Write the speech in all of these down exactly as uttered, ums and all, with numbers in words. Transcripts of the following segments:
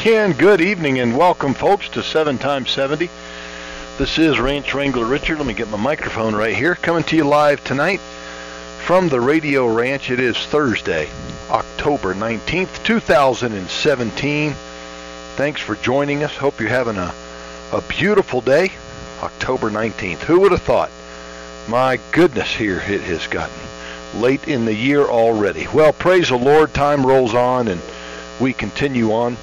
again. Good evening and welcome, folks, to seven times seventy. This is Ranch Wrangler Richard. Let me get my microphone right here. Coming to you live tonight from the Radio Ranch. It is Thursday, October nineteenth, two thousand seventeen. Thanks for joining us. Hope you're having a, a beautiful day. October nineteenth. Who would have thought? My goodness, here it has gotten late in the year already. Well, praise the Lord. Time rolls on and we continue on.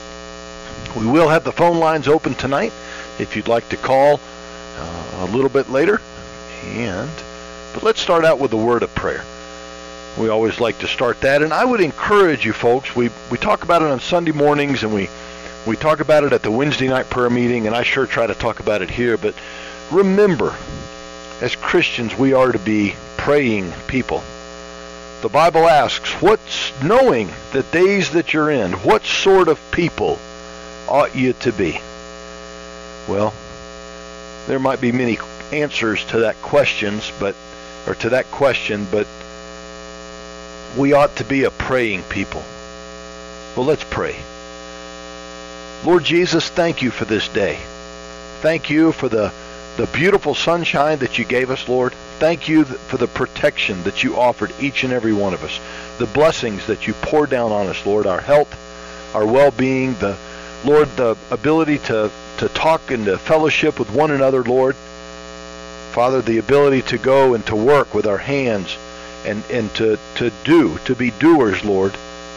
We will have the phone lines open tonight if you'd like to call uh, a little bit later. And but let's start out with a word of prayer. We always like to start that, and I would encourage you folks. We we talk about it on Sunday mornings, and we we talk about it at the Wednesday night prayer meeting, and I sure try to talk about it here. But remember, as Christians, we are to be praying people. The Bible asks, what's knowing the days that you're in, what sort of people ought you to be? Well, there might be many answers to that questions, but or to that question, but we ought to be a praying people. Well, let's pray. Lord Jesus, thank you for this day. Thank you for the the beautiful sunshine that you gave us, Lord. Thank you for the protection that you offered each and every one of us. The blessings that you poured down on us, Lord. Our health, our well-being, the Lord, the ability to, to talk and to fellowship with one another, Lord. Father, the ability to go and to work with our hands and, and to, to do, to be doers, Lord.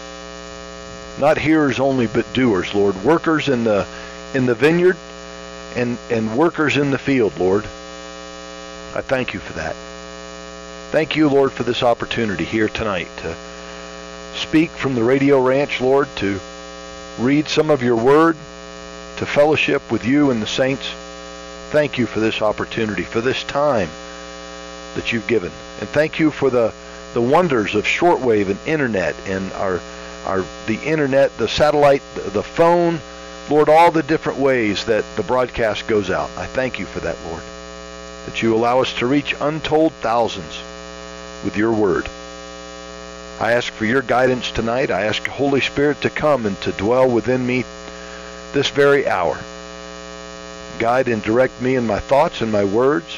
Not hearers only, but doers, Lord. Workers in the in the vineyard and, and workers in the field, Lord. I thank you for that. Thank you, Lord, for this opportunity here tonight to speak from the Radio Ranch, Lord, to read some of your word, to fellowship with you and the saints. Thank you for this opportunity, for this time that you've given. And thank you for the, the wonders of shortwave and internet and our our the internet, the satellite, the, the phone, Lord, all the different ways that the broadcast goes out. I thank you for that, Lord, that you allow us to reach untold thousands with your word. I ask for your guidance tonight. I ask Holy Spirit to come and to dwell within me this very hour. Guide and direct me in my thoughts and my words.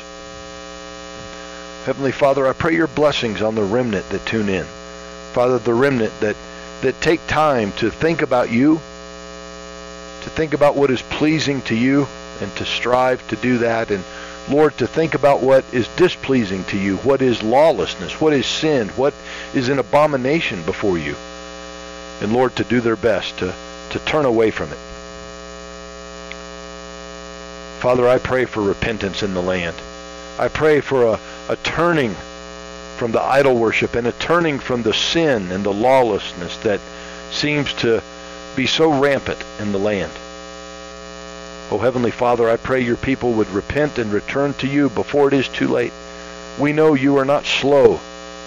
Heavenly Father, I pray your blessings on the remnant that tune in. Father, the remnant that, that take time to think about you, to think about what is pleasing to you, and to strive to do that. And Lord, to think about what is displeasing to you, what is lawlessness, what is sin, what is an abomination before you. And Lord, to do their best to, to turn away from it. Father, I pray for repentance in the land. I pray for a, a turning from the idol worship and a turning from the sin and the lawlessness that seems to be so rampant in the land. Oh, Heavenly Father, I pray your people would repent and return to you before it is too late. We know you are not slow,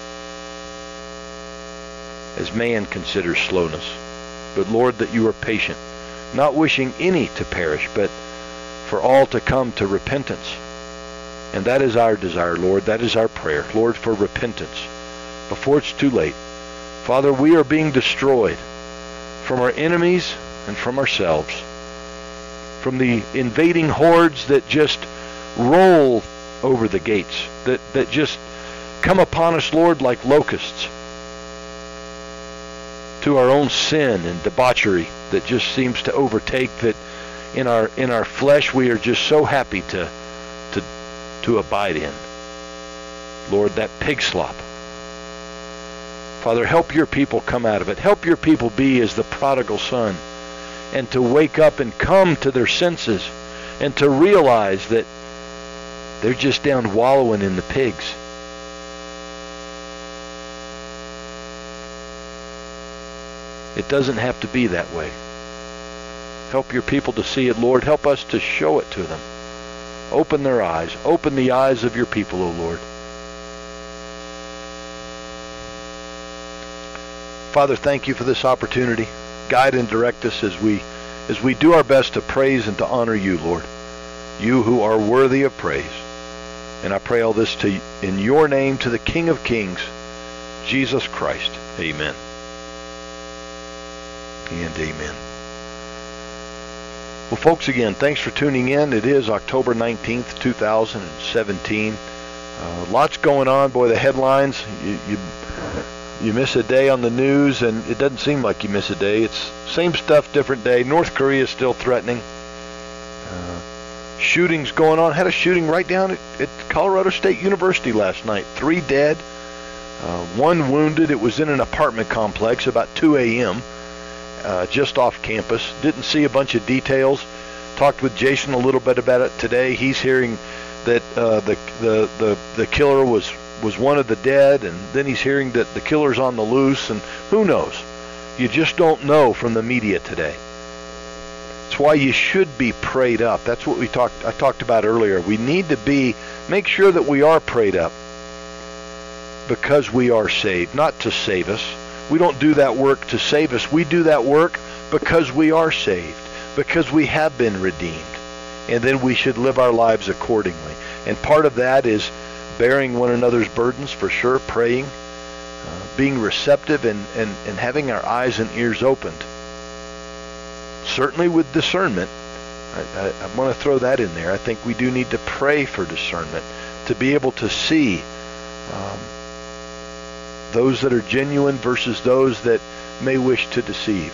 as man considers slowness, but Lord, that you are patient, not wishing any to perish, but for all to come to repentance. And that is our desire, Lord. That is our prayer, Lord, for repentance before it's too late. Father, we are being destroyed from our enemies and from ourselves, from the invading hordes that just roll over the gates, that, that just come upon us, Lord, like locusts, to our own sin and debauchery that just seems to overtake, that in our in our flesh we are just so happy to to to abide in. Lord, that pig slop. Father, help your people come out of it. Help your people be as the prodigal son, and to wake up and come to their senses and to realize that they're just down wallowing in the pigs. It doesn't have to be that way. Help your people to see it, Lord. Help us to show it to them. Open their eyes. Open the eyes of your people, O Lord. Father, thank you for this opportunity. Guide and direct us as we as we do our best to praise and to honor you, Lord. You who are worthy of praise. And I pray all this to in your name, to the King of Kings, Jesus Christ. Amen. And amen. Well, folks, again, thanks for tuning in. It is October nineteenth, two thousand seventeen. Uh, lots going on. Boy, the headlines, you, you you miss a day on the news, and it doesn't seem like you miss a day. It's same stuff, different day. North Korea is still threatening. Uh, shootings going on. Had a shooting right down at, at Colorado State University last night. Three dead, uh, one wounded. It was in an apartment complex about two a.m., Uh, just off campus. Didn't see a bunch of details. Talked with Jason a little bit about it today. He's hearing that uh, the, the the the killer was was one of the dead, and then he's hearing that the killer's on the loose, and who knows? You just don't know from the media today. That's why you should be prayed up. That's what we talked I talked about earlier. We need to be make sure that we are prayed up because we are saved, not to save us. We don't do that work to save us. We do that work because we are saved, because we have been redeemed. And then we should live our lives accordingly. And part of that is bearing one another's burdens, for sure, praying, uh, being receptive, and, and, and having our eyes and ears opened. Certainly with discernment. I, I, I want to throw that in there. I think we do need to pray for discernment, to be able to see um, those that are genuine versus those that may wish to deceive.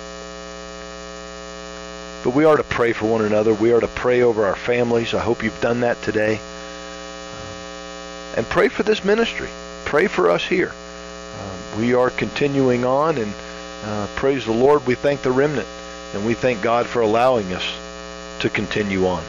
But we are to pray for one another. We are to pray over our families. I hope you've done that today. And pray for this ministry. Pray for us here. Um, we are continuing on, and uh, praise the Lord. We thank the remnant, and we thank God for allowing us to continue on.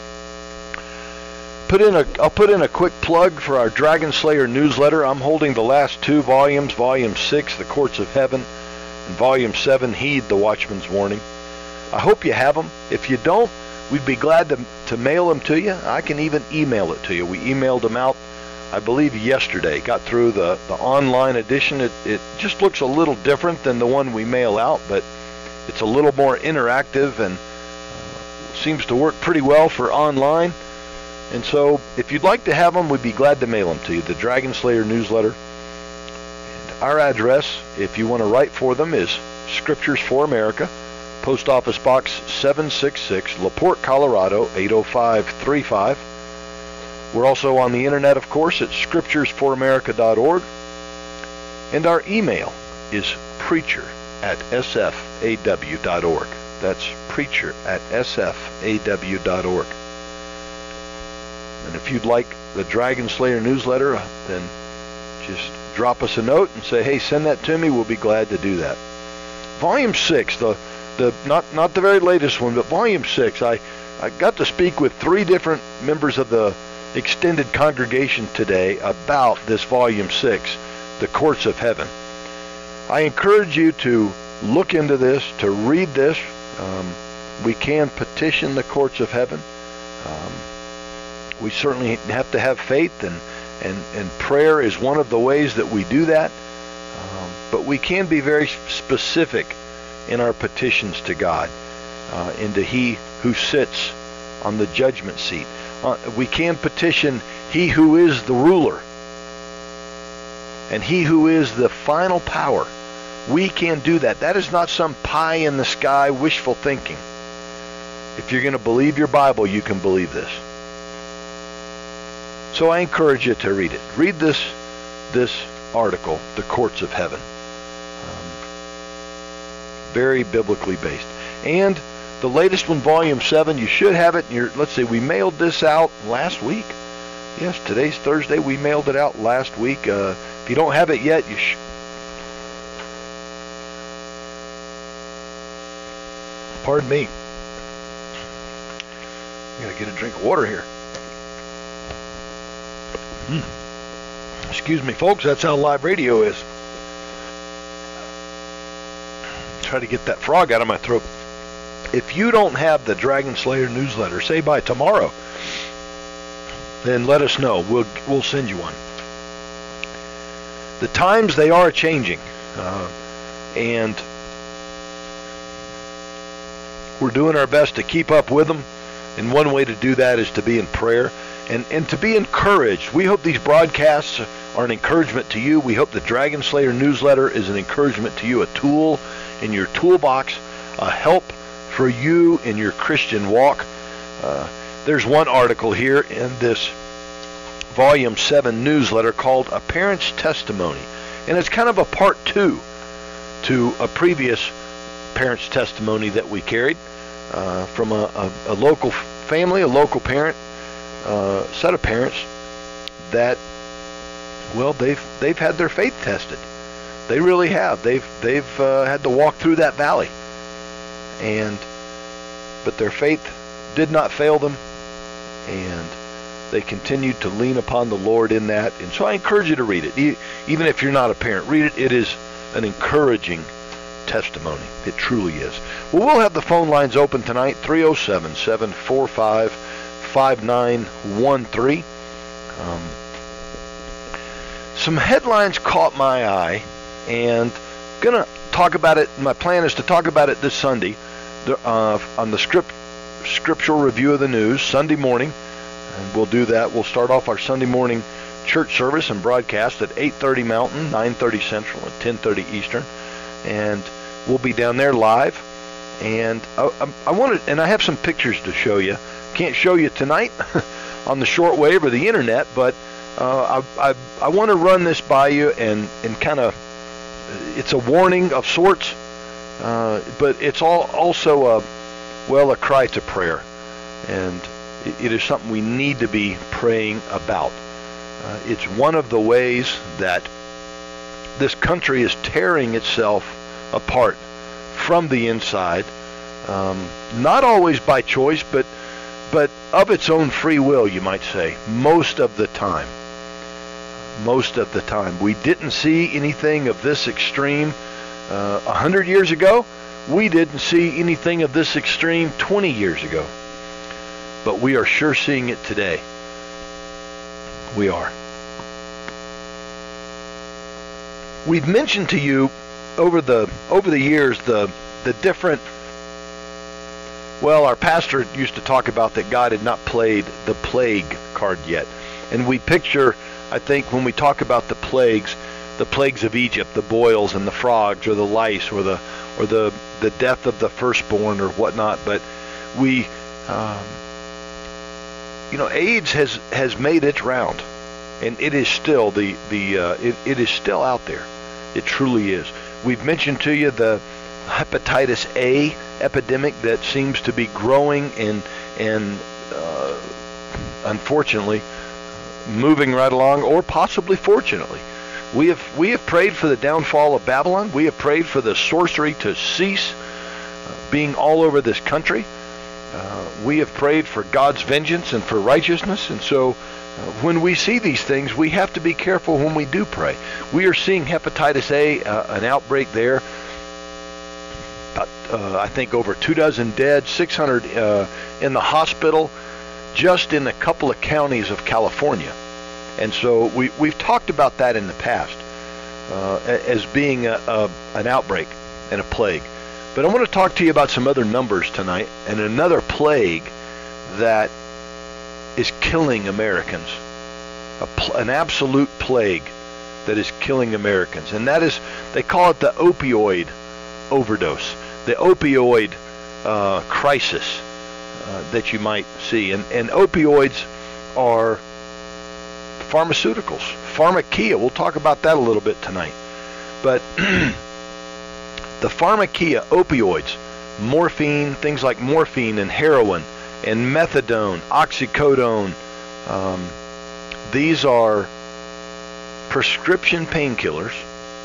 Put in a, I'll put in a quick plug for our Dragon Slayer newsletter. I'm holding the last two volumes, Volume six, The Courts of Heaven, and Volume seven, Heed the Watchman's Warning. I hope you have them. If you don't, we'd be glad to, to mail them to you. I can even email it to you. We emailed them out, I believe, yesterday. Got through the, the online edition. It, it just looks a little different than the one we mail out, but it's a little more interactive and uh, seems to work pretty well for online. And so, if you'd like to have them, we'd be glad to mail them to you. The Dragon Slayer newsletter. And our address, if you want to write for them, is Scriptures for America, Post Office Box seven sixty-six, LaPorte, Colorado eight oh five three five. We're also on the internet, of course, at scriptures for america dot org. And our email is preacher at s f a w dot org. That's preacher at s f a w dot org. And if you'd like the Dragon Slayer newsletter, then just drop us a note and say, hey, send that to me. We'll be glad to do that. Volume six, the the not not the very latest one, but Volume six, I, I got to speak with three different members of the extended congregation today about this Volume six, The Courts of Heaven. I encourage you to look into this, to read this. Um, we can petition the courts of heaven. Um, We certainly have to have faith, and, and, and prayer is one of the ways that we do that. Um, but we can be very specific in our petitions to God, uh, and to He who sits on the judgment seat. Uh, we can petition He who is the ruler and He who is the final power. We can do that. That is not some pie in the sky wishful thinking. If you're going to believe your Bible, you can believe this. So I encourage you to read it. Read this this article, The Courts of Heaven. Um, very biblically based. And the latest one, Volume seven, you should have it in your, let's see, we mailed this out last week. Yes, today's Thursday. We mailed it out last week. Uh, if you don't have it yet, you should. Pardon me. I gotta get a drink of water here. Hmm. Excuse me, folks. That's how live radio is. Try to get that frog out of my throat. If you don't have the Dragon Slayer newsletter, say by tomorrow, then let us know. We'll we'll send you one. The times, they are changing, uh, and we're doing our best to keep up with them. And one way to do that is to be in prayer and, and to be encouraged. We hope these broadcasts are an encouragement to you. We hope the Dragon Slayer newsletter is an encouragement to you, a tool in your toolbox, a help for you in your Christian walk. Uh, there's one article here in this Volume seven newsletter called A Parent's Testimony, and it's kind of a part two to a previous parent's testimony that we carried uh, from a, a, a local family, a local parent, uh, set of parents that, well, they've they've had their faith tested. They really have. They've they've uh, had to walk through that valley, and but their faith did not fail them, and they continued to lean upon the Lord in that. And so I encourage you to read it. Even if you're not a parent, read it. It is an encouraging testimony. It truly is. Well, we'll have the phone lines open tonight, three oh seven, seven four five, five nine one three. Um, some headlines caught my eye, and going to talk about it. My plan is to talk about it this Sunday uh, on the script, scriptural review of the news, Sunday morning. And we'll do that. We'll start off our Sunday morning church service and broadcast at eight thirty Mountain, nine thirty Central, and ten thirty Eastern. And we'll be down there live. And I, I, I wanted, and I have some pictures to show you. Can't show you tonight on the shortwave or the internet, but uh, I, I, I want to run this by you and, and kind of, it's a warning of sorts, uh, but it's all also a, well, a cry to prayer. And it is something we need to be praying about. Uh, it's one of the ways that this country is tearing itself apart from the inside, um, not always by choice, but but of its own free will, you might say, most of the time. Most of the time. We didn't see anything of this extreme uh, one hundred years ago. We didn't see anything of this extreme twenty years ago. But we are sure seeing it today. We are. We've mentioned to you over the over the years the the different, well, our pastor used to talk about that God had not played the plague card yet. And we picture, I think, when we talk about the plagues, the plagues of Egypt, the boils and the frogs or the lice or the or the, the death of the firstborn or whatnot. But we um, You know, AIDS has, has made its round, and it is still the the uh, it, it is still out there. It truly is. We've mentioned to you the hepatitis A epidemic that seems to be growing and and uh, unfortunately moving right along, or possibly fortunately. We have we have prayed for the downfall of Babylon. We have prayed for the sorcery to cease uh, being all over this country. Uh, we have prayed for God's vengeance and for righteousness, and so uh, when we see these things, we have to be careful when we do pray. We are seeing hepatitis A, uh, an outbreak there. About, uh, I think over two dozen dead, six hundred uh, in the hospital, just in a couple of counties of California. And so we, we've talked about that in the past uh, as being a, a, an outbreak and a plague. But I want to talk to you about some other numbers tonight and another plague that is killing Americans, a pl- an absolute plague that is killing Americans. And that is, they call it the opioid overdose, the opioid uh, crisis uh, that you might see. And, and opioids are pharmaceuticals, pharmakia. We'll talk about that a little bit tonight. But the pharmakia, opioids, morphine, things like morphine and heroin and methadone, oxycodone, um, these are prescription painkillers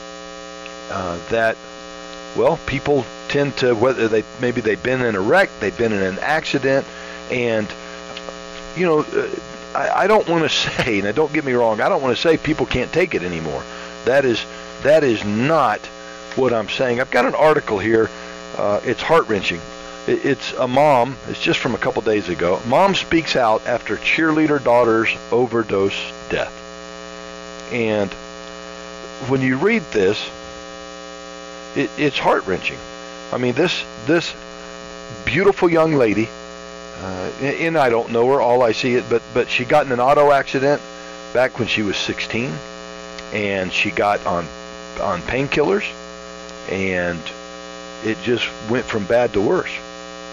uh, that, well, people tend to, whether they, maybe they've been in a wreck, they've been in an accident, and, you know, uh, I, I don't want to say, now don't get me wrong, I don't want to say people can't take it anymore. That is, that is not what I'm saying. I've got an article here. Uh, it's heart-wrenching. It, it's a mom. It's just from a couple days ago. Mom speaks out after cheerleader daughter's overdose death. And when you read this, it, it's heart-wrenching. I mean, this this beautiful young lady, uh, and I don't know her. All I see it, but but she got in an auto accident back when she was sixteen, and she got on on painkillers. And it just went from bad to worse.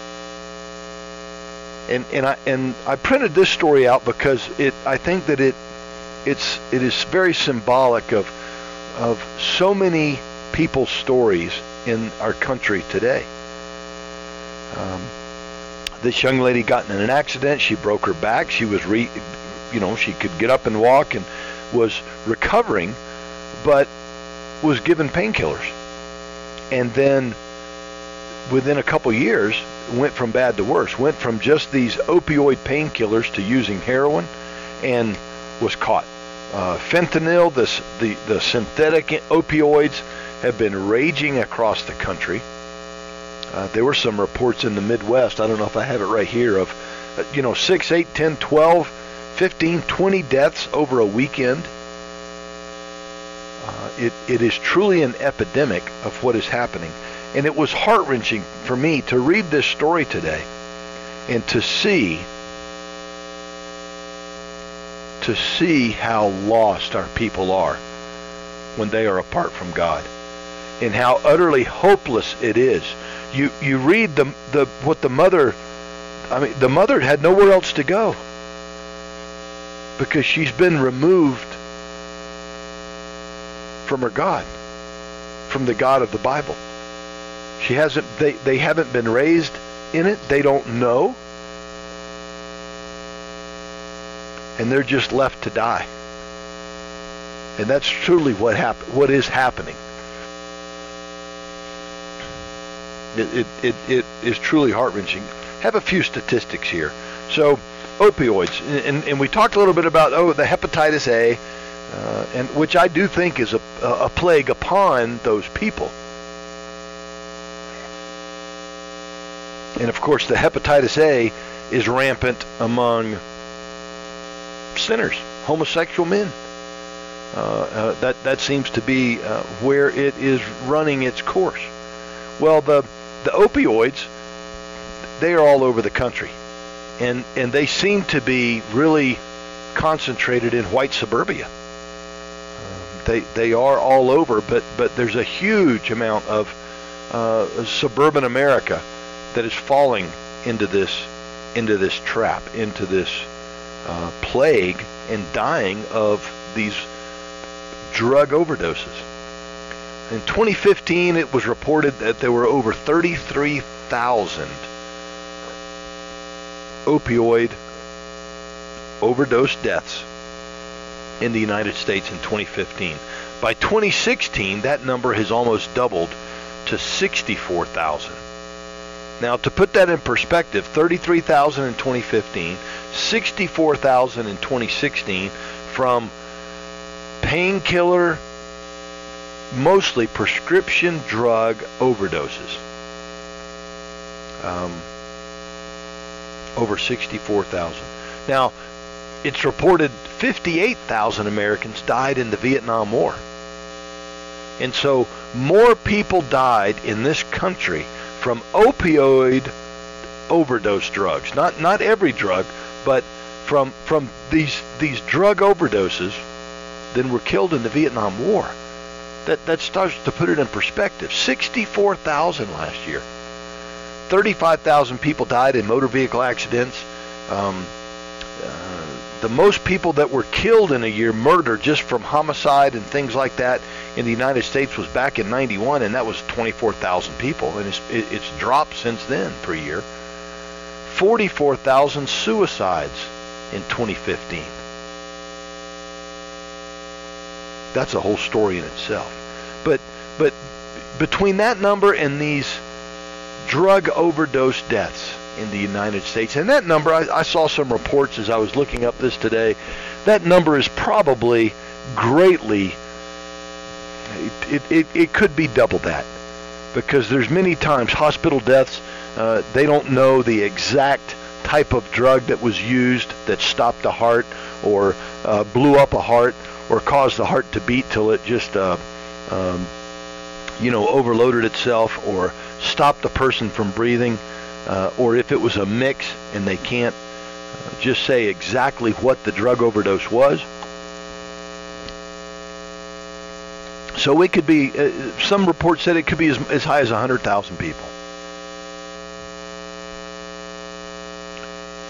And and I and I printed this story out because it I think that it it's it is very symbolic of of so many people's stories in our country today. Um, this young lady got in an accident. She broke her back. She was re, you know, she could get up and walk and was recovering, but was given painkillers. And then within a couple years, went from bad to worse. Went from just these opioid painkillers to using heroin, and was caught. Uh, fentanyl, this, the, the synthetic opioids have been raging across the country. Uh, there were some reports in the Midwest, I don't know if I have it right here, of, uh, you know, six, eight, ten, twelve, fifteen, twenty deaths over a weekend. Uh, it, it is truly an epidemic of what is happening. And it was heart-wrenching for me to read this story today and to see to see how lost our people are when they are apart from God, and how utterly hopeless it is. You you read the the what the mother, I mean, the mother had nowhere else to go because she's been removed from her God, from the God of the Bible. She hasn't, they, they haven't been raised in it. They don't know. And they're just left to die. And that's truly what hap- what is happening. It, it, it, it is truly heart-wrenching. Have a few statistics here. So, opioids, and, and we talked a little bit about, oh, the hepatitis A, uh, and which I do think is a, a plague upon those people. And of course, the hepatitis A is rampant among sinners, homosexual men. Uh, uh, that that seems to be uh, where it is running its course. Well, the the opioids, they are all over the country, and and they seem to be really concentrated in white suburbia. Um, they they are all over, but but there's a huge amount of uh, suburban America that is falling into this into this trap, into this uh, plague, and dying of these drug overdoses. In twenty fifteen, it was reported that there were over thirty-three thousand opioid overdose deaths in the United States in twenty fifteen. By twenty sixteen, that number has almost doubled to sixty-four thousand. Now, to put that in perspective, thirty-three thousand in twenty fifteen, sixty-four thousand in twenty sixteen from painkiller, mostly prescription drug overdoses. Um, over sixty-four thousand. Now, it's reported fifty-eight thousand Americans died in the Vietnam War. And so more people died in this country from opioid overdose drugs. Not not every drug, but from from these these drug overdoses than were killed in the Vietnam War. That that starts to put it in perspective. sixty-four thousand last year. thirty-five thousand people died in motor vehicle accidents. Um, uh, the most people that were killed in a year, murdered just from homicide and things like that, in the United States was back in ninety-one, and that was twenty-four thousand people, and it's, it, it's dropped since then per year. forty-four thousand suicides in twenty fifteen. That's a whole story in itself. But but between that number and these drug overdose deaths in the United States, and that number, I, I saw some reports as I was looking up this today, that number is probably greatly, it, it, it could be double that, because there's many times hospital deaths, uh, they don't know the exact type of drug that was used that stopped the heart, or uh, blew up a heart, or caused the heart to beat till it just uh, um, you know, overloaded itself, or stopped the person from breathing, uh, or if it was a mix and they can't uh, just say exactly what the drug overdose was. So it could be, uh, some reports said it could be as, as high as one hundred thousand people.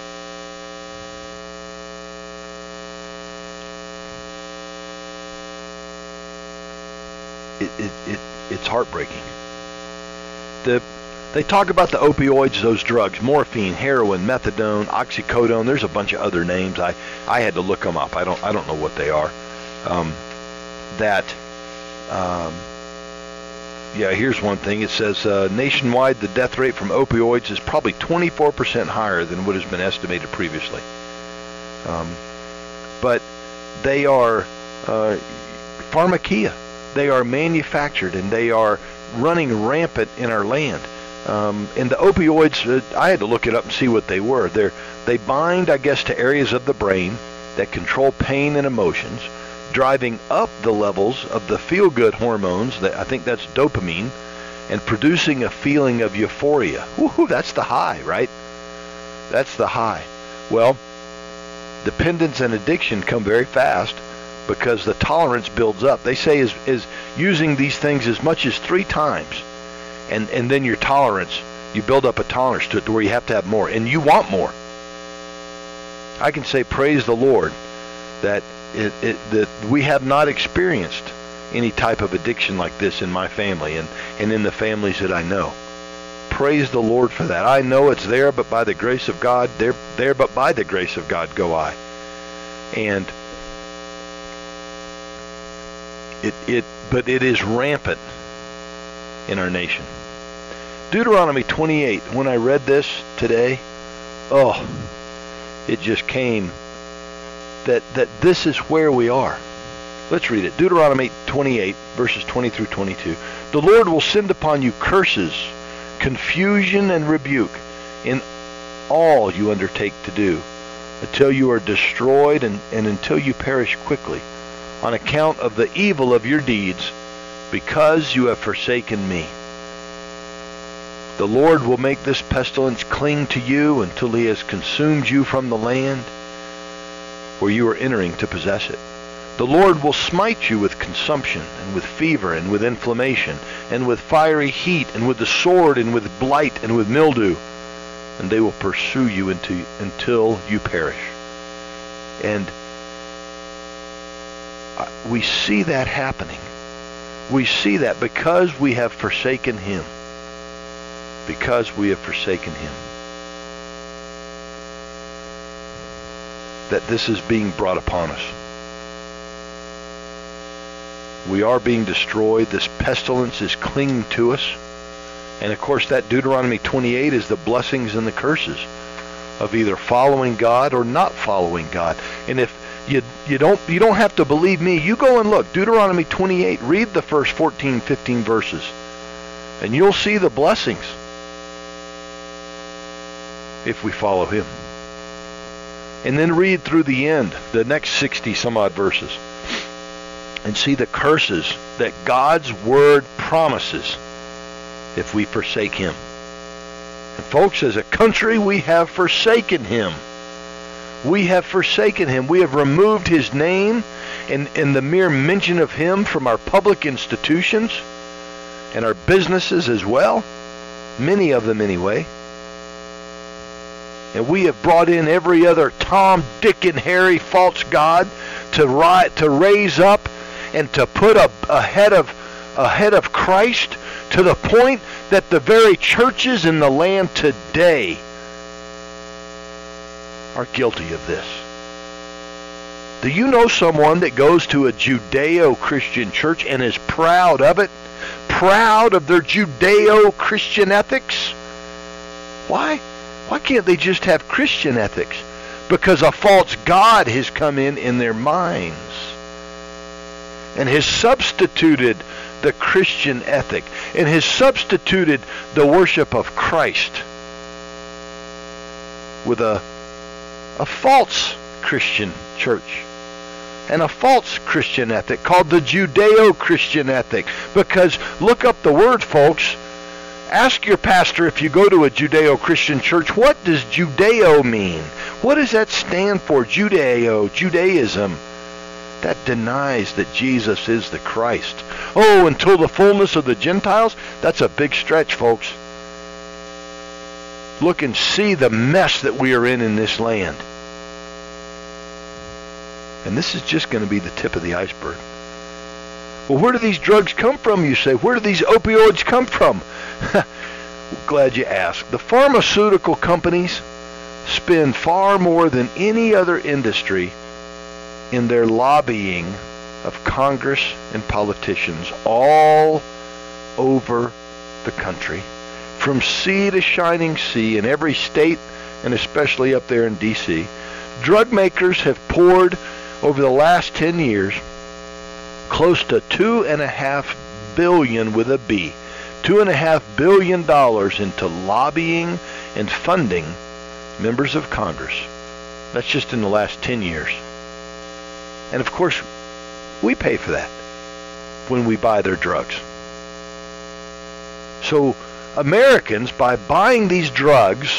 it, it, it it's heartbreaking. The They talk about the opioids, those drugs, morphine, heroin, methadone, oxycodone. There's a bunch of other names. I, I had to look them up. I don't I don't know what they are. Um, that, um, yeah, here's one thing. It says uh, nationwide the death rate from opioids is probably twenty-four percent higher than what has been estimated previously. Um, but they are uh, pharmakia. They are manufactured and they are running rampant in our land. Um, and the opioids, uh, I had to look it up and see what they were. They're, they bind, I guess, to areas of the brain that control pain and emotions, driving up the levels of the feel-good hormones, that I think that's dopamine, and producing a feeling of euphoria. Woohoo, that's the high, right? That's the high. Well, dependence and addiction come very fast because the tolerance builds up. They say is, is using these things as much as three times. And and then your tolerance, you build up a tolerance to it to where you have to have more, and you want more. I can say, praise the Lord, that it, it that we have not experienced any type of addiction like this in my family and, and in the families that I know. Praise the Lord for that. I know it's there, but by the grace of God, there, there, but by the grace of God go I. And it it but it is rampant in our nation. Deuteronomy twenty-eight, when I read this today, oh, it just came that that this is where we are. Let's read it. Deuteronomy twenty-eight, verses twenty through twenty-two. The Lord will send upon you curses, confusion, and rebuke in all you undertake to do, until you are destroyed and, and until you perish quickly, on account of the evil of your deeds, because you have forsaken me. The Lord will make this pestilence cling to you until he has consumed you from the land where you are entering to possess it. The Lord will smite you with consumption, and with fever, and with inflammation, and with fiery heat, and with the sword, and with blight, and with mildew, and they will pursue you into, until you perish. And we see that happening. We see that because we have forsaken him. Because we have forsaken him. That this is being brought upon us. We are being destroyed. This pestilence is clinging to us. And of course that Deuteronomy twenty-eight is the blessings and the curses of either following God or not following God. And if You, you don't you don't have to believe me. You go and look. Deuteronomy twenty-eight. Read the first fourteen, fifteen verses. And you'll see the blessings if we follow him. And then read through the end, the next sixty some odd verses, and see the curses that God's word promises if we forsake him. And folks, as a country, we have forsaken him. We have forsaken him. We have removed his name and, and the mere mention of him from our public institutions and our businesses as well. Many of them anyway. And we have brought in every other Tom, Dick, and Harry false god to ri- to raise up and to put a, ahead of ahead of Christ, to the point that the very churches in the land today are guilty of this. Do you know someone that goes to a Judeo-Christian church and is proud of it? Proud of their Judeo-Christian ethics? Why? Why can't they just have Christian ethics? Because a false god has come in in their minds and has substituted the Christian ethic and has substituted the worship of Christ with a a false Christian church and a false Christian ethic called the Judeo-Christian ethic. Because look up the word, folks. Ask your pastor, if you go to a Judeo-Christian church, what does Judeo mean? What does that stand for? Judeo, Judaism. That denies that Jesus is the Christ. Oh, until the fullness of the Gentiles? That's a big stretch, folks. Look and see the mess that we are in in this land. And this is just going to be the tip of the iceberg. Well, where do these drugs come from, you say? Where do these opioids come from? Glad you asked. The pharmaceutical companies spend far more than any other industry in their lobbying of Congress and politicians all over the country, from sea to shining sea in every state and especially up there in D C Drug makers have poured over the last ten years close to two and a half billion with a B, two and a half billion dollars into lobbying and funding members of Congress. That's just in the last ten years. And of course, we pay for that when we buy their drugs. So Americans, by buying these drugs,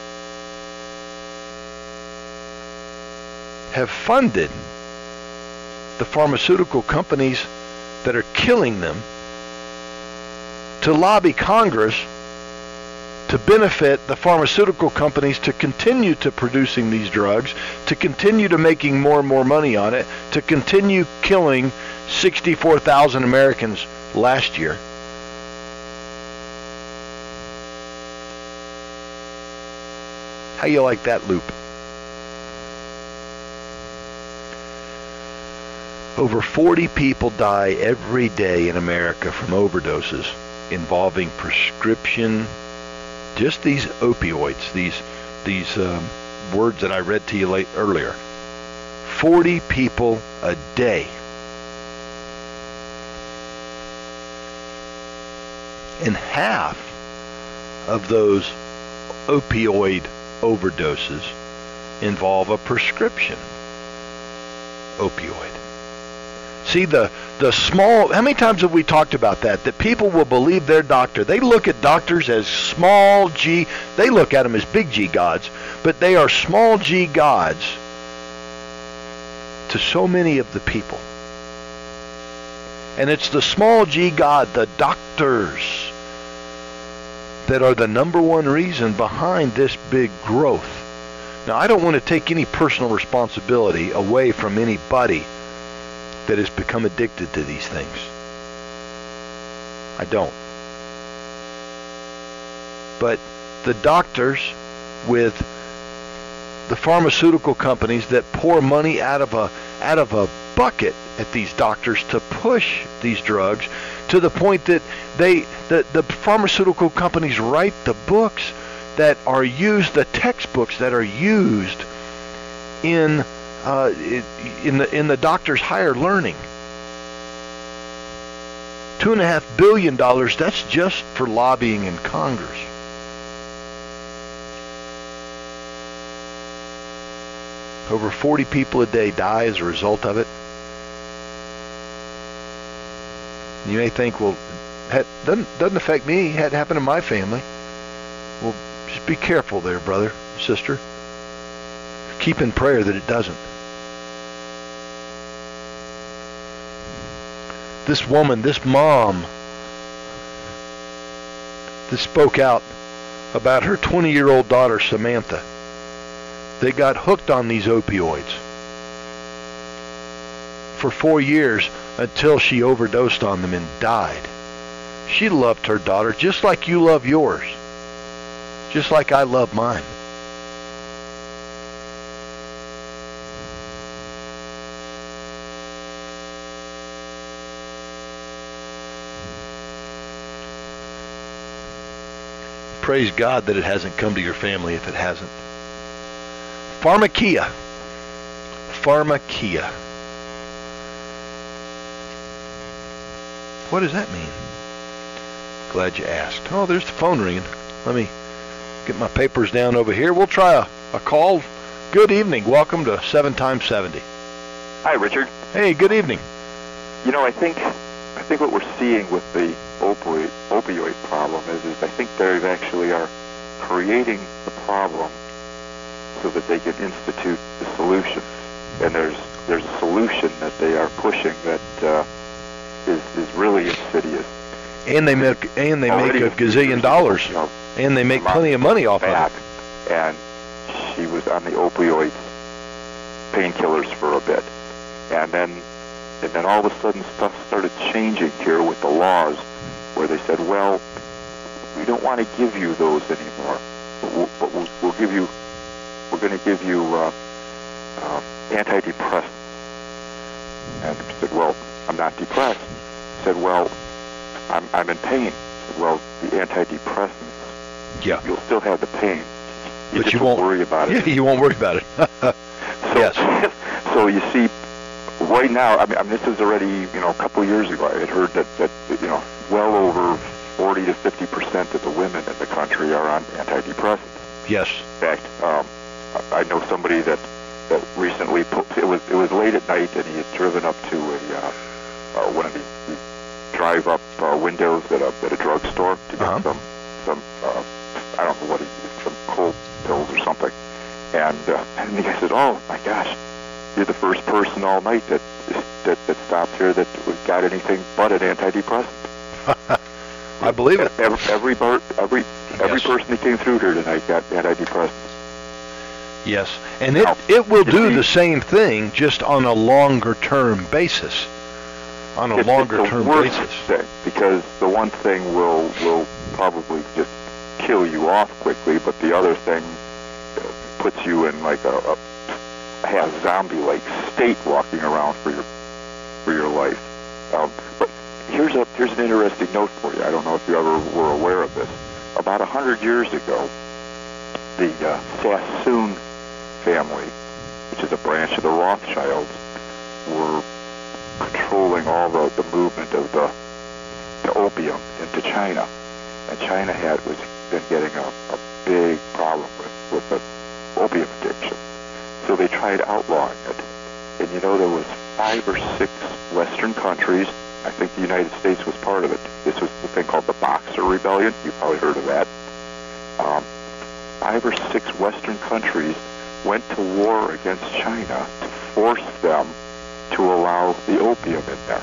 have funded the pharmaceutical companies that are killing them to lobby Congress to benefit the pharmaceutical companies to continue to producing these drugs, to continue to making more and more money on it, to continue killing sixty-four thousand Americans last year. How you like that loop? Over forty people die every day in America from overdoses involving prescription, just these opioids, these these um, words that I read to you late, earlier. forty people a day. And half of those opioid overdoses involve a prescription opioid. See, the the small, how many times have we talked about that? That people will believe their doctor. They look at doctors as small g, they look at them as big G gods, but they are small g gods to so many of the people. And it's the small g god, the doctors, that are the number one reason behind this big growth. Now, I don't want to take any personal responsibility away from anybody that has become addicted to these things. I don't. But the doctors with the pharmaceutical companies that pour money out of a out of a bucket at these doctors to push these drugs to the point that they the, the pharmaceutical companies write the books that are used, the textbooks that are used in uh, in the in the doctor's higher learning. Two and a half billion dollars. That's just for lobbying in Congress. Over forty people a day die as a result of it. You may think, well, that doesn't, doesn't affect me. It hadn't happened in my family. Well, just be careful there, brother, sister. Keep in prayer that it doesn't. This woman, this mom, that spoke out about her twenty-year-old daughter, Samantha. They got hooked on these opioids for four years until she overdosed on them and died. She loved her daughter just like you love yours, just like I love mine. Praise God that it hasn't come to your family if it hasn't. Pharmakia. Pharmakia. What does that mean? Glad you asked. Oh, there's the phone ringing. Let me get my papers down over here. We'll try a, a call. Good evening. Welcome to seven times seventy. Hi, Richard. Hey, good evening. You know, I think I think what we're seeing with the opioid opioid problem is, is I think they actually are creating the problem so that they can institute the solution. And there's there's a solution that they are pushing that uh, is is really insidious. And they make and they make a gazillion dollars, you know, and they make plenty of money off of it. And she was on the opioids, painkillers for a bit, and then and then all of a sudden stuff started changing here with the laws, where they said, well, we don't want to give you those anymore, but we'll, but we'll, we'll give you, we're going to give you uh, uh, antidepressants. And I said, well, I'm not depressed. I said, well, I'm, I'm in pain. I said, well, the antidepressants, yeah, you'll still have the pain. You but just you won't worry about it. Yeah, you won't worry about it. so, yes. So you see, right now, I mean, I mean, this is already, you know, a couple of years ago. I had heard that, that you know, well over forty to fifty percent of the women in the country are on antidepressants. Yes. In fact, um, I know somebody that that recently put, it was it was late at night, and he had driven up to a uh, uh, one of the, the drive-up uh, windows at a at a drugstore to get uh-huh. some some uh, I don't know what he some cold pills or something, and uh, and the guy said, "Oh my gosh, you're the first person all night that that that stopped here that got anything but an antidepressant." I believe it. Every every bar, every, every yes. person that came through here tonight got antidepressants. Yes, and it Now, it will do see, the same thing, just on a longer term basis. On a it's, longer it's term worst basis. thing, because the one thing will will probably just kill you off quickly, but the other thing uh, puts you in like a, a, a zombie-like state walking around for your for your life. Um, but here's a here's an interesting note for you. I don't know if you ever were aware of this. About a hundred years ago, the uh, Sassoon family, which is a branch of the Rothschilds, were controlling all the, the movement of the, the opium into China. And China had was been getting a, a big problem with, with the opium addiction. So they tried outlawing it. And you know, there was five or six Western countries, I think the United States was part of it. This was the thing called the Boxer Rebellion. You've probably heard of that. Um, five or six Western countries went to war against China to force them to allow the opium in there.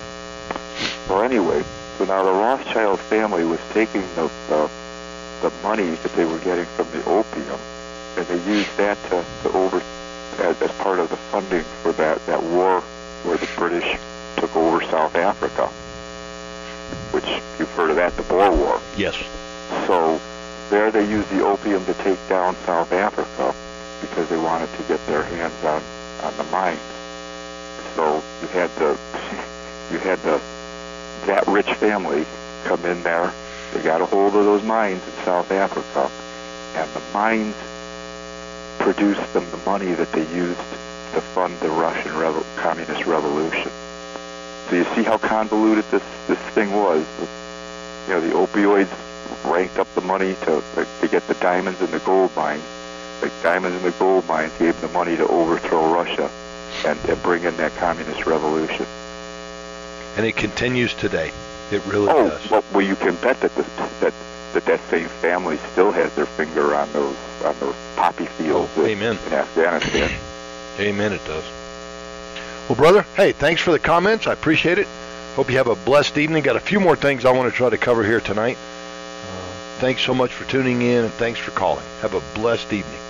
Well, anyway, so now the Rothschild family was taking the, the, the money that they were getting from the opium, and they used that to, to over, as, as part of the funding for that, that war where the British took over South Africa, which you've heard of that, the Boer War. Yes. So there they used the opium to take down South Africa because they wanted to get their hands on, on the mines. So you had the you had the that rich family come in there. They got a hold of those mines in South Africa, and the mines produced them the money that they used to fund the Russian Revo- Communist Revolution. So you see how convoluted this, this thing was. You know, the opioids ranked up the money to to get the diamonds and the gold mines. The diamonds and the gold mines gave them the money to overthrow Russia and, and bring in that communist revolution. And it continues today. It really oh, does. Well, well, you can bet that, the, that that that same family still has their finger on those on those poppy fields oh, in, amen. in Afghanistan. Amen, it does. Well, brother, hey, thanks for the comments. I appreciate it. Hope you have a blessed evening. Got a few more things I want to try to cover here tonight. Uh, thanks so much for tuning in, and thanks for calling. Have a blessed evening.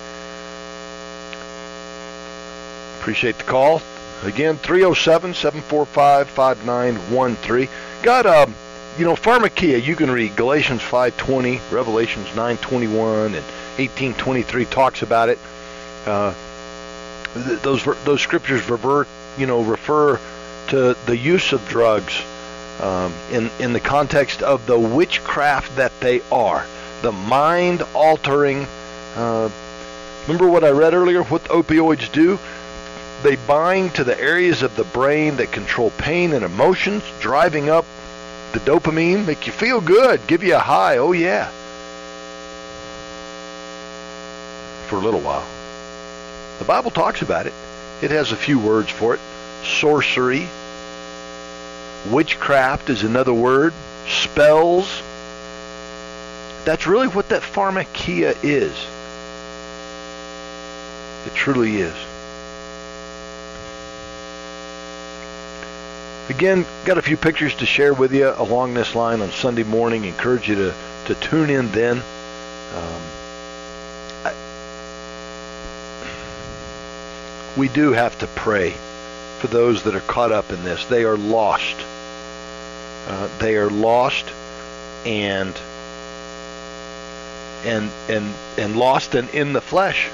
Appreciate the call. Again, three oh seven, seven four five, five nine one three. Got, um, you know, Pharmakia, you can read Galatians five twenty, Revelations nine twenty-one, and eighteen twenty-three talks about it. Uh, th- those those scriptures revert, you know, refer to the use of drugs um, in, in the context of the witchcraft that they are. The mind-altering, uh, remember what I read earlier, what the opioids do? They bind to the areas of the brain that control pain and emotions, driving up the dopamine, make you feel good, give you a high, oh yeah. For a little while. The Bible talks about it. It has a few words for it. Sorcery. Witchcraft is another word. Spells. That's really what that pharmakia is. It truly is. Again, got a few pictures to share with you along this line on Sunday morning. Encourage you to, to tune in then. Um, I, we do have to pray for those that are caught up in this. They are lost. Uh, they are lost and and and and lost and in the flesh.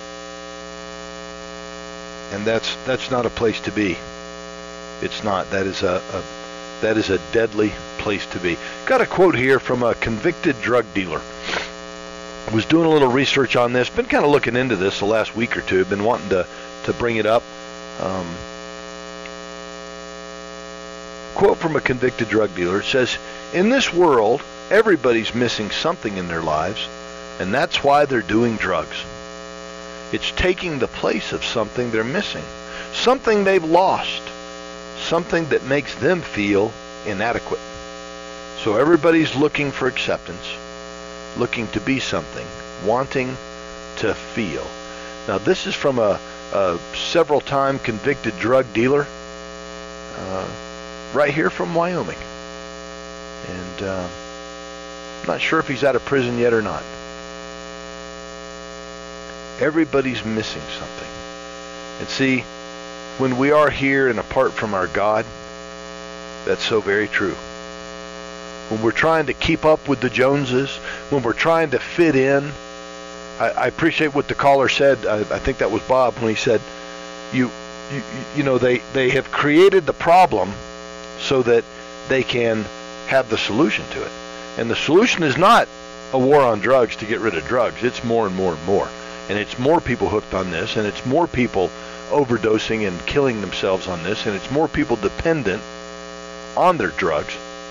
And that's that's not a place to be. It's not. That is a, a that is a deadly place to be. Got a quote here from a convicted drug dealer. Was doing a little research on this. Been kind of looking into this the last week or two. Been wanting to to bring it up. Um, quote from a convicted drug dealer. It says, "In this world, everybody's missing something in their lives, and that's why they're doing drugs. It's taking the place of something they're missing, something they've lost, something that makes them feel inadequate. So everybody's looking for acceptance, looking to be something, wanting to feel." Now this is from a, a several-time convicted drug dealer uh, right here from Wyoming. And uh, I'm not sure if he's out of prison yet or not. Everybody's missing something. And see, when we are here and apart from our God, that's so very true. When we're trying to keep up with the Joneses, when we're trying to fit in, I, I appreciate what the caller said. I, I think that was Bob when he said, you, you, you know, they, they have created the problem so that they can have the solution to it. And the solution is not a war on drugs to get rid of drugs. It's more and more and more. And it's more people hooked on this, and it's more people overdosing and killing themselves on this, and it's more people dependent on their drugs.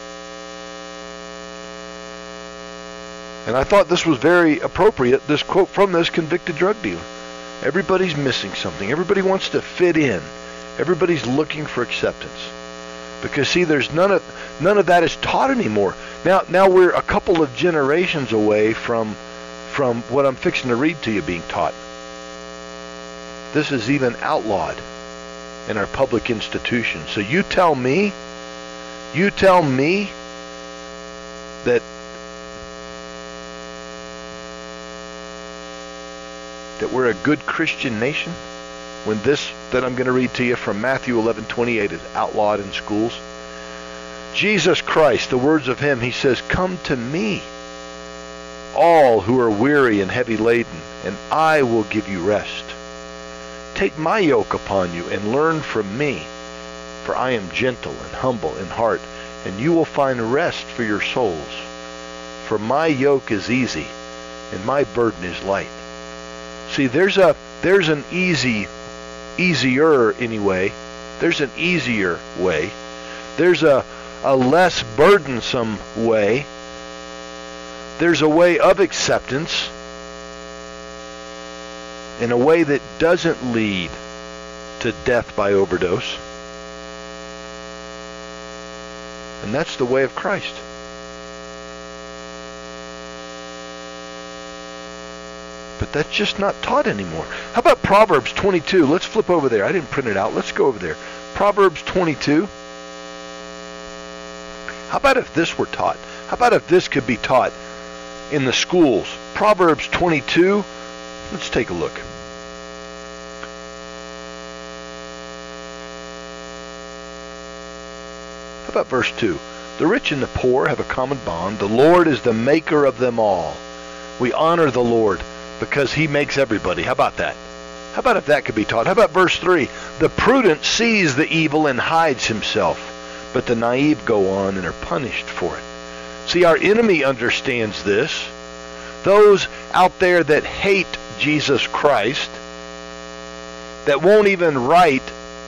And I thought this was very appropriate, this quote from this convicted drug dealer. Everybody's missing something. Everybody wants to fit in. Everybody's looking for acceptance. Because see, there's none of none of that is taught anymore. Now now we're a couple of generations away from from what I'm fixing to read to you being taught. This is even outlawed in our public institutions. So you tell me, you tell me that that we're a good Christian nation when this that I'm going to read to you from Matthew eleven twenty-eight is outlawed in schools. Jesus Christ, the words of him, he says, "Come to me, all who are weary and heavy laden, and I will give you rest. Take my yoke upon you and learn from me, for I am gentle and humble in heart, and you will find rest for your souls. For my yoke is easy, and my burden is light." See, there's a there's an easy, easier anyway. There's an easier way. There's a, a less burdensome way. There's a way of acceptance in a way that doesn't lead to death by overdose. And that's the way of Christ. But that's just not taught anymore. How about Proverbs twenty-two? Let's flip over there. I didn't print it out. Let's go over there. Proverbs twenty-two. How about if this were taught? How about if this could be taught in the schools? Proverbs twenty-two. Let's take a look. How about verse two? "The rich and the poor have a common bond. The Lord is the maker of them all." We honor the Lord because he makes everybody. How about that? How about if that could be taught? How about verse three? "The prudent sees the evil and hides himself, but the naive go on and are punished for it." See, our enemy understands this. Those out there that hate Jesus Christ, that won't even write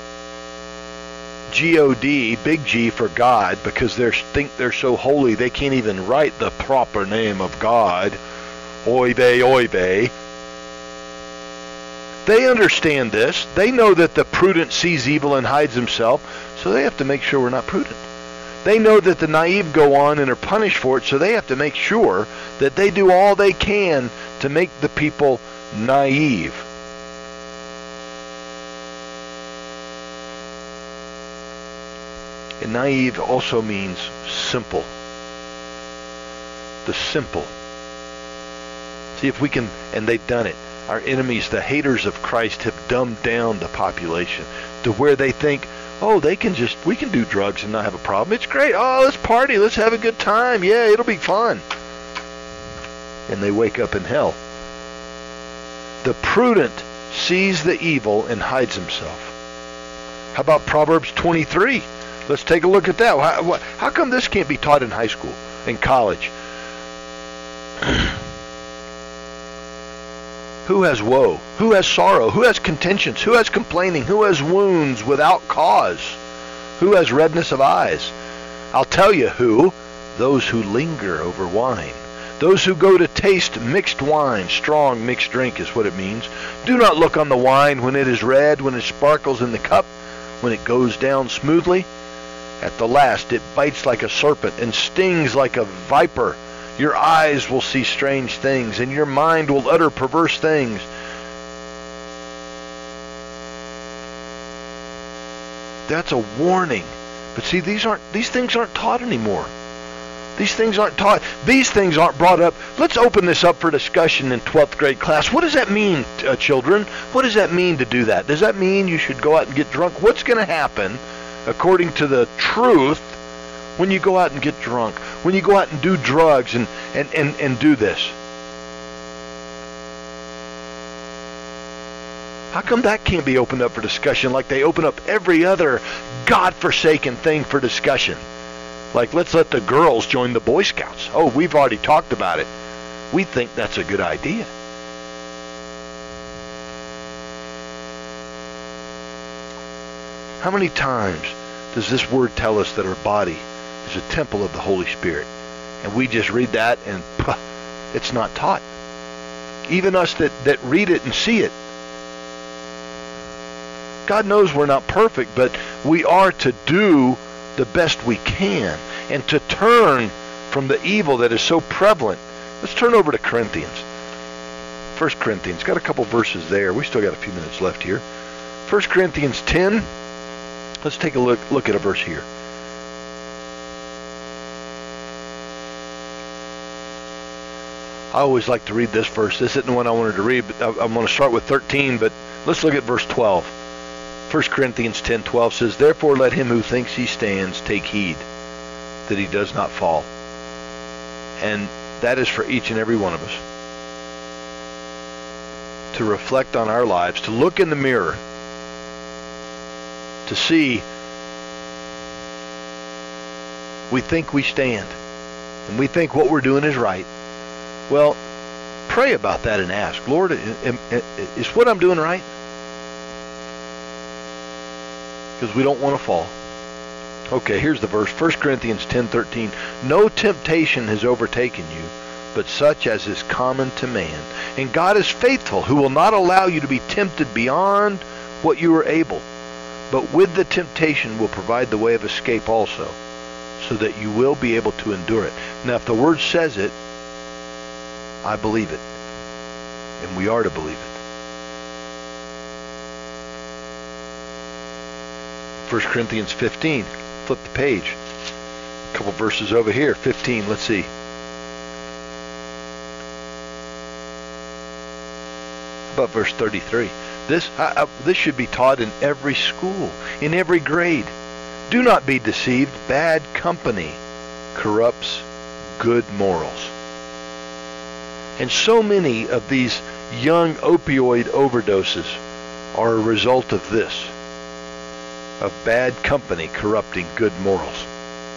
G O D, big G for God, because they think they're so holy they can't even write the proper name of God, oibe, oibe. They understand this. They know that the prudent sees evil and hides himself, so they have to make sure we're not prudent. They know that the naive go on and are punished for it, so they have to make sure that they do all they can to make the people naive. And naive also means simple. The simple. See if we can, and they've done it. Our enemies, the haters of Christ, have dumbed down the population to where they think, oh, they can just, we can do drugs and not have a problem. It's great. Oh, let's party. Let's have a good time. Yeah, it'll be fun. And they wake up in hell. The prudent sees the evil and hides himself. How about Proverbs twenty-three? Let's take a look at that. How, how come this can't be taught in high school, in college? Who has woe? Who has sorrow? Who has contentions? Who has complaining? Who has wounds without cause? Who has redness of eyes? I'll tell you who. Those who linger over wine. Those who go to taste mixed wine. Strong mixed drink is what it means. Do not look on the wine when it is red, when it sparkles in the cup, when it goes down smoothly. At the last it bites like a serpent and stings like a viper. Your eyes will see strange things, and your mind will utter perverse things. That's a warning. But see, these aren't these things aren't taught anymore. These things aren't taught. These things aren't brought up. Let's open this up for discussion in twelfth grade class. What does that mean, uh, children? What does that mean to do that? Does that mean you should go out and get drunk? What's going to happen, according to the truth, when you go out and get drunk? When you go out and do drugs and, and, and, and do this? How come that can't be opened up for discussion like they open up every other godforsaken thing for discussion? Like, let's let the girls join the Boy Scouts. Oh, we've already talked about it. We think that's a good idea. How many times does this word tell us that our body is a temple of the Holy Spirit? And we just read that and puh, it's not taught. Even us that, that read it and see it. God knows we're not perfect, but we are to do the best we can and to turn from the evil that is so prevalent. Let's turn over to Corinthians. First Corinthians. Got a couple verses there. We still got a few minutes left here. First Corinthians ten. Let's take a look, look at a verse here. I always like to read this verse. This isn't the one I wanted to read, but I'm going to start with thirteen, but let's look at verse twelve. First Corinthians ten twelve says, therefore let him who thinks he stands take heed that he does not fall. And that is for each and every one of us. To reflect on our lives, to look in the mirror, to see we think we stand, and we think what we're doing is right. Well, pray about that and ask, Lord, is what I'm doing right? Because we don't want to fall. Okay, here's the verse. First Corinthians ten thirteen. No temptation has overtaken you, but such as is common to man. And God is faithful, who will not allow you to be tempted beyond what you are able, but with the temptation will provide the way of escape also, so that you will be able to endure it. Now, if the Word says it, I believe it. And we are to believe it. First Corinthians fifteen. Flip the page. A couple verses over here. fifteen. Let's see. How about verse thirty-three? This, uh, this should be taught in every school, in every grade. Do not be deceived. Bad company corrupts good morals. And so many of these young opioid overdoses are a result of this, of bad company corrupting good morals.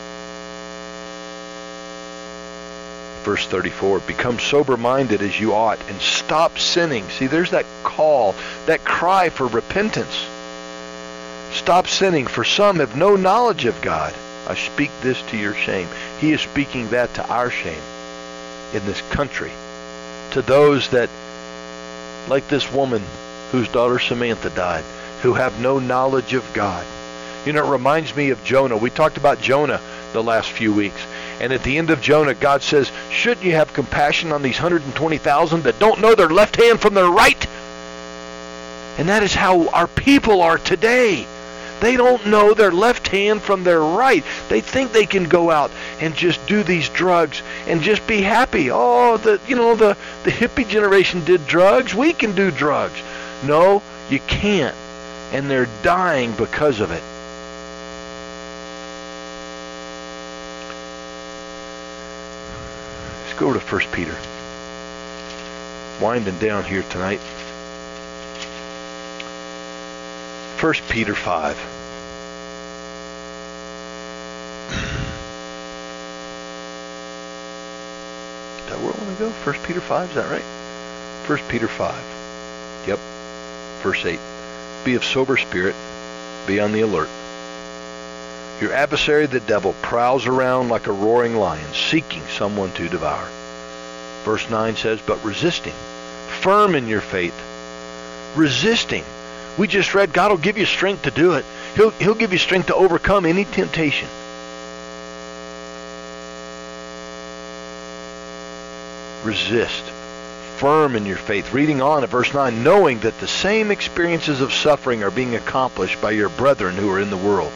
Verse thirty-four, become sober-minded as you ought and stop sinning. See, there's that call, that cry for repentance. Stop sinning, for some have no knowledge of God. I speak this to your shame. He is speaking that to our shame in this country. To those that, like this woman whose daughter Samantha died, who have no knowledge of God. You know, it reminds me of Jonah. We talked about Jonah the last few weeks. And at the end of Jonah, God says, shouldn't you have compassion on these one hundred twenty thousand that don't know their left hand from their right? And that is how our people are today. They don't know their left hand from their right. They think they can go out and just do these drugs and just be happy. Oh, the you know the, the hippie generation did drugs. We can do drugs. No, you can't. And they're dying because of it. Let's go over to First Peter. Winding down here tonight. First Peter five. Is that where I want to go? First Peter five, is that right? First Peter five. Yep. Verse eight. Be of sober spirit. Be on the alert. Your adversary, the devil, prowls around like a roaring lion, seeking someone to devour. Verse nine says, but resisting, firm in your faith. Resisting. We just read God will give you strength to do it. He'll, he'll give you strength to overcome any temptation. Resist. Firm in your faith. Reading on at verse nine, knowing that the same experiences of suffering are being accomplished by your brethren who are in the world.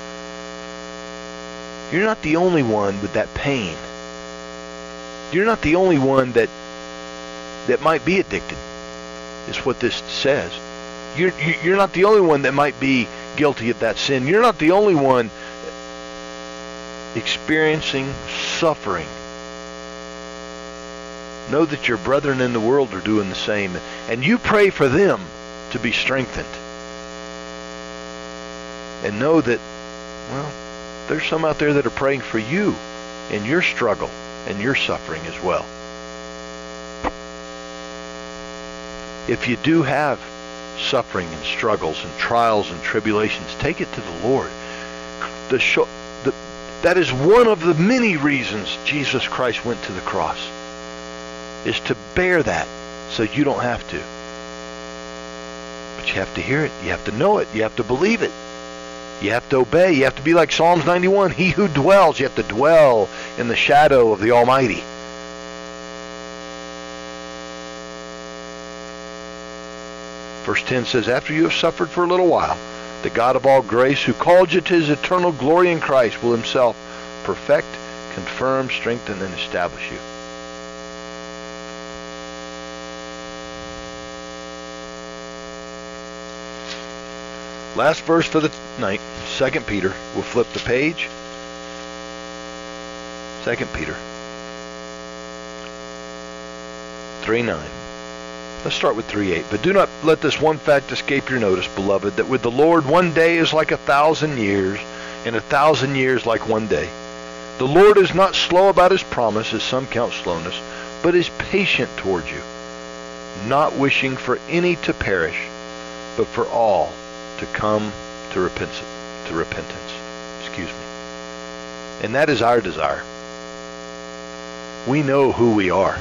You're not the only one with that pain. You're not the only one that that might be addicted, is what this says. You're, you're not the only one that might be guilty of that sin. You're not the only one experiencing suffering. Know that your brethren in the world are doing the same. And you pray for them to be strengthened. And know that, well, there's some out there that are praying for you in your struggle and your suffering as well. If you do have suffering and struggles and trials and tribulations, take it to the Lord. The, show, the that is one of the many reasons Jesus Christ went to the cross, is to bear that so you don't have to. But you have to hear it. You have to know it. You have to believe it. You have to obey. You have to be like Psalms ninety-one. He who dwells, you have to dwell in the shadow of the Almighty. Verse ten says, after you have suffered for a little while, the God of all grace, who called you to his eternal glory in Christ, will himself perfect, confirm, strengthen, and establish you. Last verse for the night, Second Peter. We'll flip the page. Second Peter three nine. Let's start with three eight. But do not let this one fact escape your notice, beloved, that with the Lord one day is like a thousand years, and a thousand years like one day. The Lord is not slow about his promise, as some count slowness, but is patient toward you, not wishing for any to perish, but for all to come to repentance. To repentance. Excuse me. And that is our desire. We know who we are.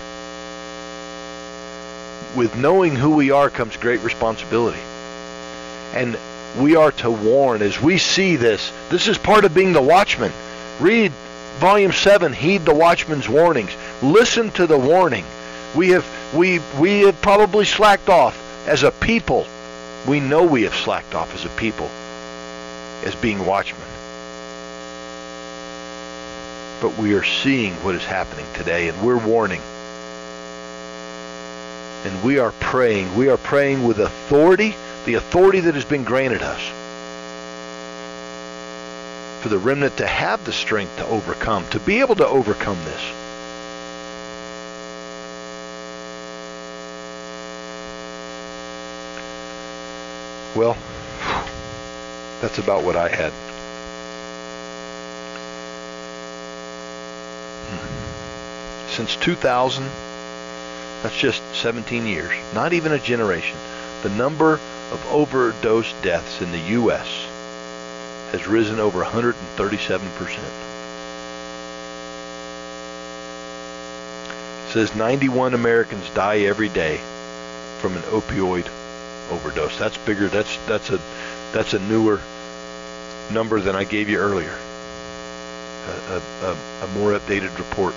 With knowing who we are comes great responsibility. And we are to warn as we see this. This is part of being the watchman. Read volume seven, heed the watchman's warnings. Listen to the warning. We have we we have probably slacked off as a people. We know we have slacked off as a people as being watchmen. But we are seeing what is happening today, and we're warning. And we are praying. We are praying with authority, the authority that has been granted us, for the remnant to have the strength to overcome, to be able to overcome this. Well, that's about what I had. Since two thousand, that's just seventeen years, not even a generation, the number of overdose deaths in the U S has risen over one hundred thirty-seven percent. It says ninety-one Americans die every day from an opioid overdose. That's bigger. That's that's a that's a newer number than I gave you earlier. A, a, a more updated report.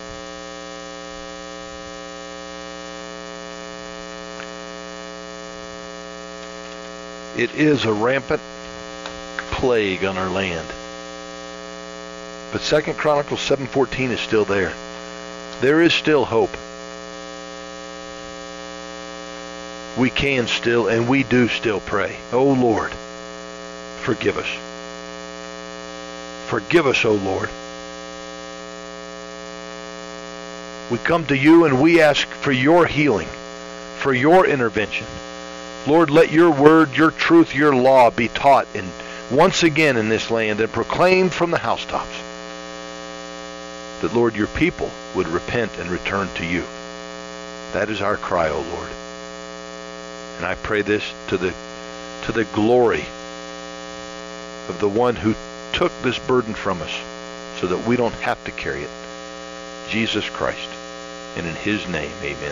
It is a rampant plague on our land. But Second Chronicles seven fourteen is still there. There is still hope. We can still, and we do still pray. Oh Lord, forgive us. Forgive us, oh Lord. We come to you and we ask for your healing, for your intervention. Lord, let your word, your truth, your law be taught in, once again in this land and proclaimed from the housetops. That, Lord, your people would repent and return to you. That is our cry, O Lord. And I pray this to the, to the glory of the one who took this burden from us so that we don't have to carry it. Jesus Christ. And in his name, amen.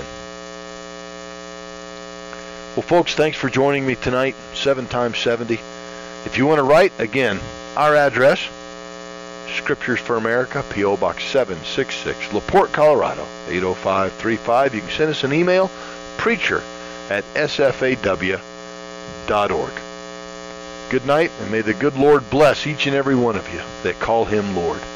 Well, folks, thanks for joining me tonight, seven times seventy. If you want to write, again, our address, Scriptures for America, P O Box seven six six, LaPorte, Colorado, eight oh five three five. You can send us an email, preacher at s f a w dot org. Good night, and may the good Lord bless each and every one of you that call him Lord.